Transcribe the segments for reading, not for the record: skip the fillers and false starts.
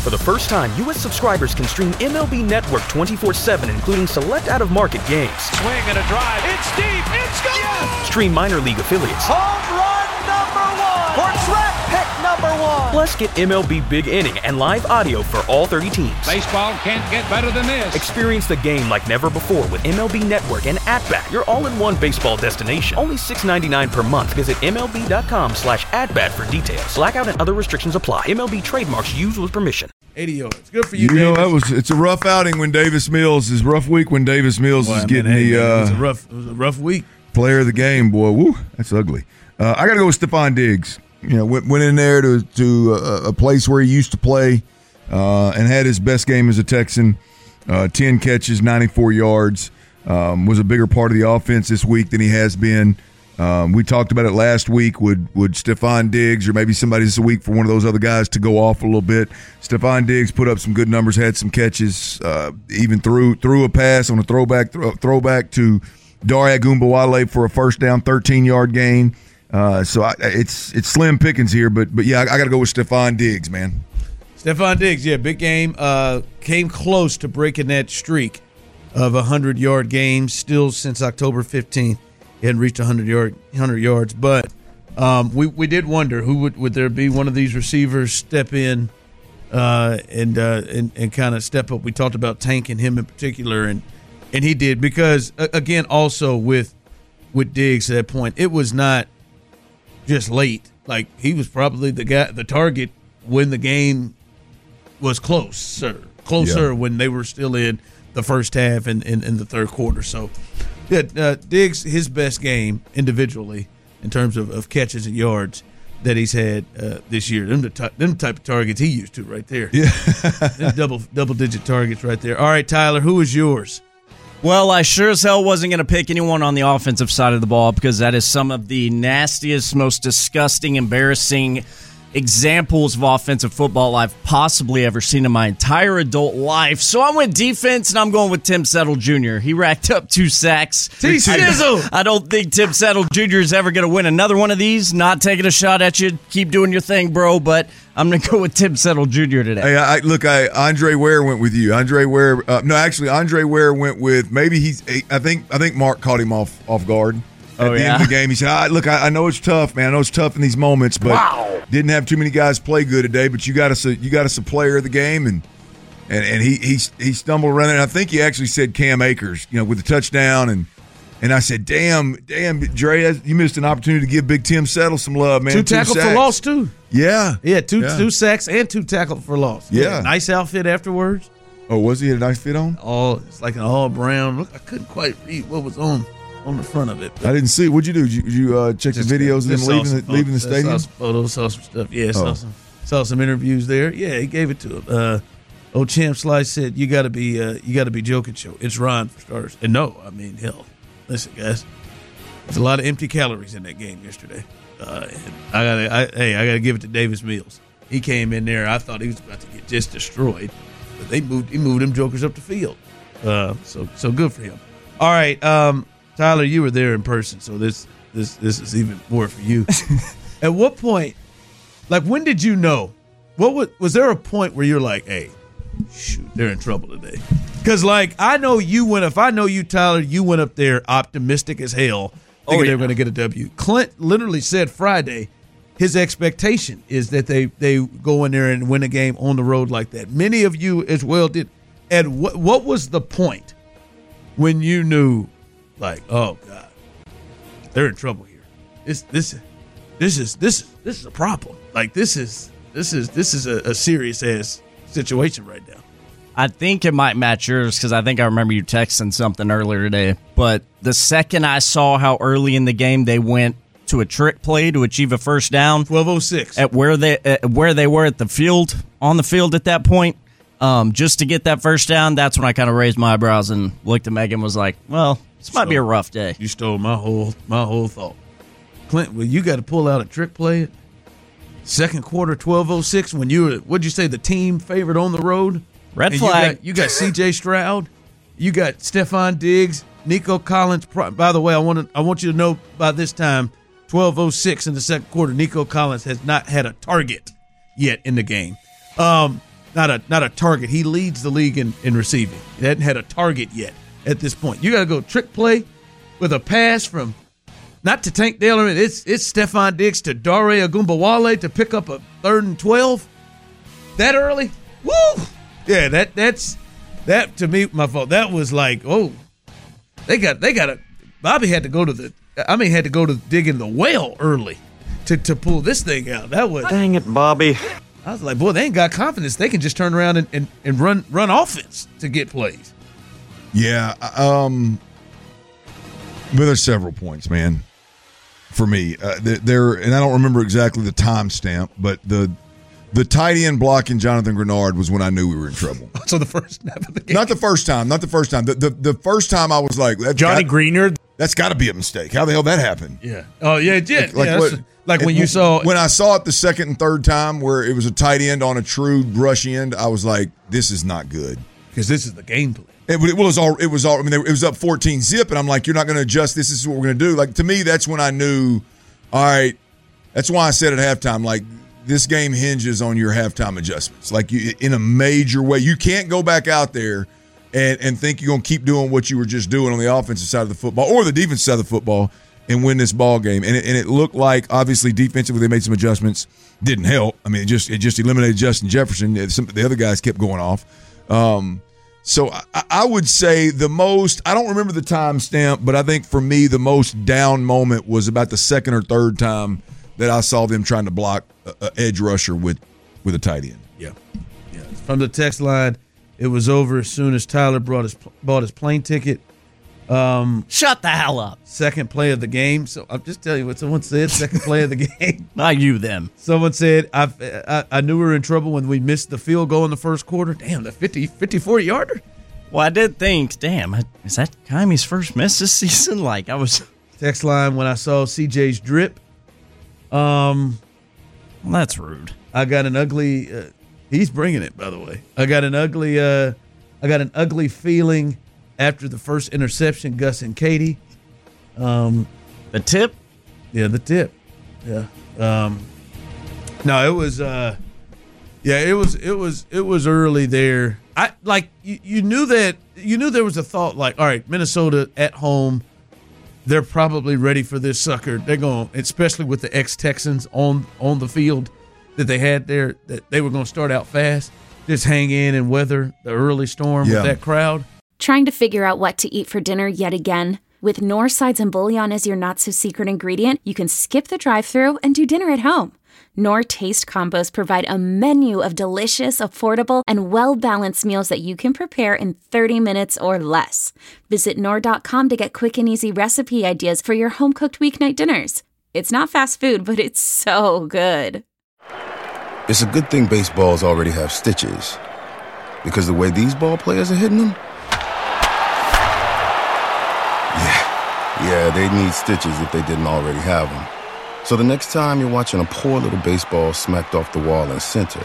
For the first time, U.S. subscribers can stream MLB Network 24/7, including select out-of-market games. Swing and a drive. It's deep. It's gone. Yes! Stream minor league affiliates. Home run number 1. Or draft pick number 1. Plus, get MLB Big Inning and live audio for all 30 teams. Baseball can't get better than this. Experience the game like never before with MLB Network and At-Bat, your all-in-one baseball destination. Only $6.99 per month. Visit MLB.com/atbat for details. Blackout and other restrictions apply. MLB trademarks used with permission. 80 yards. Good for you, You know, Davis. it's a rough outing when Davis Mills is rough week when Davis Mills is getting it was a rough week. player of the game. Boy, woo, that's ugly. I got to go with Stephon Diggs. You know, went in there to a place where he used to play and had his best game as a Texan. 10 catches, 94 yards. Was a bigger part of the offense this week than he has been. We talked about it last week. Would Stephon Diggs or maybe somebody this week for one of those other guys to go off a little bit? Stephon Diggs put up some good numbers, had some catches, even threw a pass on a throwback to Dare Ogunbowale for a first down, 13-yard gain. So it's slim pickings here, but yeah, I got to go with Stephon Diggs, man. Stephon Diggs, yeah, big game. Came close to breaking that streak of 100-yard games. Still since October 15th, he hadn't reached 100 yards. But we did wonder would there be one of these receivers step in and kind of step up. We talked about Tank and him in particular, and he did because again, also with Diggs at that point, it was not just late. Like he was probably the target when the game was closer when they were still in the first half and in the third quarter. So, yeah, Diggs, his best game individually in terms of catches and yards that he's had this year. Them type of targets he used to right there. Yeah, double-digit targets right there. All right, Tyler, who is yours? Well, I sure as hell wasn't going to pick anyone on the offensive side of the ball because that is some of the nastiest, most disgusting, embarrassing examples of offensive football I've possibly ever seen in my entire adult life. So I went defense, and I'm going with Tim Settle Jr. He racked up 2 sacks. I don't think Tim Settle Jr. is ever going to win another one of these. Not taking a shot at you. Keep doing your thing, bro, but I'm going to go with Tim Settle Jr. today. Hey, Andre Ware went with you. Andre Ware went with I think Mark caught him off guard. At the end of the game, he said, I know it's tough, man. I know it's tough in these moments, but didn't have too many guys play good today. But you got us a player of the game, and he stumbled around there. And I think he actually said Cam Akers, with the touchdown, and I said, damn, Dre, you missed an opportunity to give Big Tim Settle some love, man. 2 tackles for loss too. Yeah, two sacks and 2 tackles for loss. Yeah, nice outfit afterwards. Oh, was he had a nice fit on? It's like an all brown. Look, I couldn't quite read what was on the front of it. I didn't see it. What'd you do? Did you check the videos of them leaving the stadium? Saw photos, saw some stuff. Yeah, saw some interviews there. Yeah, he gave it to him. Old Champ Slice said, "You got to be joking, show. It's Ron for starters." And no, I mean, hell, listen, guys, there's a lot of empty calories in that game yesterday. And I gotta give it to Davis Mills. He came in there. I thought he was about to get just destroyed, but he moved them jokers up the field. So good for him. All right. Tyler, you were there in person, so this is even more for you. At what point, like when did you know? Was there a point where you're like, hey, shoot, they're in trouble today? Because like if I know you, Tyler, you went up there optimistic as hell, thinking they were going to get a W. Clint literally said Friday his expectation is that they go in there and win a game on the road like that. Many of you as well did. And what was the point when you knew? Like, oh God, they're in trouble here. This is a problem. Like this is a serious ass situation right now. I think it might match yours because I think I remember you texting something earlier today. But the second I saw how early in the game they went to a trick play to achieve a first down, 12:06 at where they were at on the field at that point, just to get that first down. That's when I kind of raised my eyebrows and looked at Megan and was like, well. This might be a rough day. You stole my whole thought. Clint, well, you got to pull out a trick play. Second quarter, 12:06, when what'd you say, the team favorite on the road? Red flag. You got C.J. Stroud. You got Stephon Diggs, Nico Collins. By the way, I want you to know by this time, 12:06 in the second quarter, Nico Collins has not had a target yet in the game. not a target. He leads the league in receiving. He hadn't had a target yet at this point. You got to go trick play with a pass from not to Tank Dell. It's Stephon Diggs to Dare Ogunbowale to pick up a 3rd and 12 that early. Woo! Yeah, that to me, my fault. That was like, oh, they got a. Bobby had to go to dig in the well early to pull this thing out. That was Dang it, Bobby. I was like, boy, they ain't got confidence. They can just turn around and run offense to get plays. Yeah, but there's several points, man. For me, there, and I don't remember exactly the timestamp, but the tight end blocking Jonathan Grenard was when I knew we were in trouble. So the first snap of the game. Not the first time. The first time I was like, Johnny Greenard. That's got to be a mistake. How the hell that happened? Yeah. Oh yeah, it did. Like when I saw it the second and third time where it was a tight end on a true rush end, I was like, this is not good. Because this is the game plan. It was all. I mean, it was up 14-0, and I'm like, you're not going to adjust. This is what we're going to do. Like, to me, that's when I knew. All right, that's why I said at halftime, like, this game hinges on your halftime adjustments. Like, in a major way, you can't go back out there and think you're going to keep doing what you were just doing on the offensive side of the football or the defensive side of the football and win this ball game. And it looked like, obviously, defensively they made some adjustments. Didn't help. I mean, it just eliminated Justin Jefferson. The other guys kept going off. So I would say the most, I don't remember the timestamp, but I think for me the most down moment was about the second or third time that I saw them trying to block an edge rusher with a tight end. Yeah. From the text line, it was over as soon as Tyler bought his plane ticket. Shut the hell up. Second play of the game. So I'll just tell you what someone said. Second play of the game. Not you, them. Someone said, I knew we were in trouble when we missed the field goal in the first quarter. Damn, the 54-yarder. Well, I did think, damn, is that Kymie's first miss this season? Like, I was. Text line, when I saw CJ's drip. Well, that's rude. I got an ugly. He's bringing it, by the way. I got an ugly feeling after the first interception, Gus and Katie. The tip? Yeah, the tip. Yeah. No, it was. It was early there. I like you knew there was a thought like, all right, Minnesota at home, they're probably ready for this sucker. They're going, especially with the ex-Texans on the field that they had there, that they were going to start out fast, just hang in and weather the early storm with that crowd. Trying to figure out what to eat for dinner yet again? With Knorr sides and bouillon as your not-so-secret ingredient, you can skip the drive-thru and do dinner at home. Knorr Taste Combos provide a menu of delicious, affordable, and well-balanced meals that you can prepare in 30 minutes or less. Visit Knorr.com to get quick and easy recipe ideas for your home-cooked weeknight dinners. It's not fast food, but it's so good. It's a good thing baseballs already have stitches, because the way these ball players are hitting them, yeah, they need stitches if they didn't already have them. So the next time you're watching a poor little baseball smacked off the wall in center,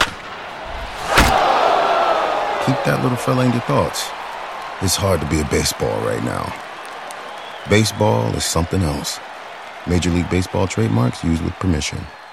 keep that little fella in your thoughts. It's hard to be a baseball right now. Baseball is something else. Major League Baseball trademarks used with permission.